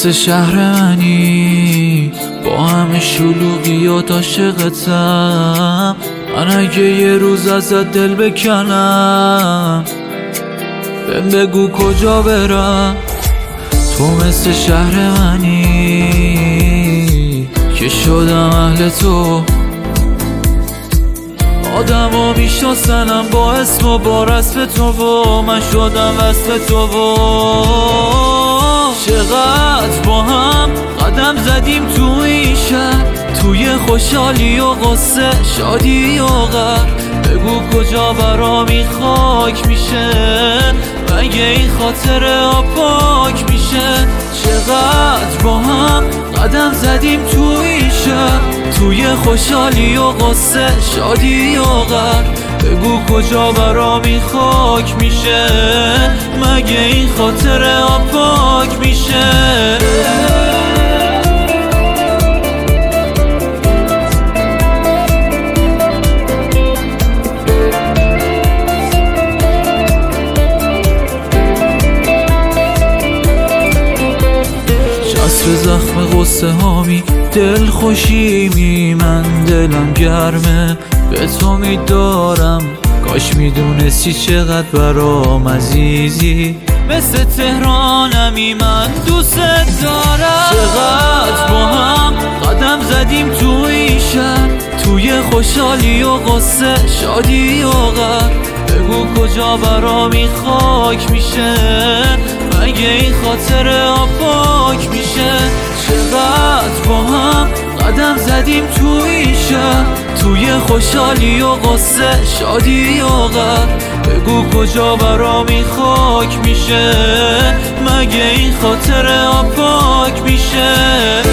مثل شهر منی با همه شلوغیات عاشقتم. من اگه یه روز ازت دل بکنم بهم بگو کجا برم. تو مثل شهر منی که شدم اهل تو. آدمو میشناسنم با اسم و با رسم تو و من شدم وصف تو و چقدر با هم قدم زدیم تو این شهر، توی خوشحالی و غصه، شادی و غر. بگو کجا برامی خاک میشه، مگه این خاطره پاک میشه. چقدر با هم قدم زدیم تو این شهر، توی خوشحالی و غصه، شادی و غر. بگو کجا برامی خاک میشه، مگه این خاطره پاک میشه. چسب زخم غصه هامی دل خوشیمی، من دلم گرمه به تو میدارم. کاش میدونستی چقدر برام عزیزی، مثل تهرانمی من دوست دارم. چقدر با هم قدم زدیم تو این شهر، توی خوشحالی و غصه، شادی و غر. بگو کجا برامی خاک میشه، مگه این خاطره پاک میشه. چقدر با هم قدم زدیم تو این شهر، توی خوشحالی و غصه، شادی و غر. بگو کجا برامی خاک میشه، مگه این خاطره پاک میشه.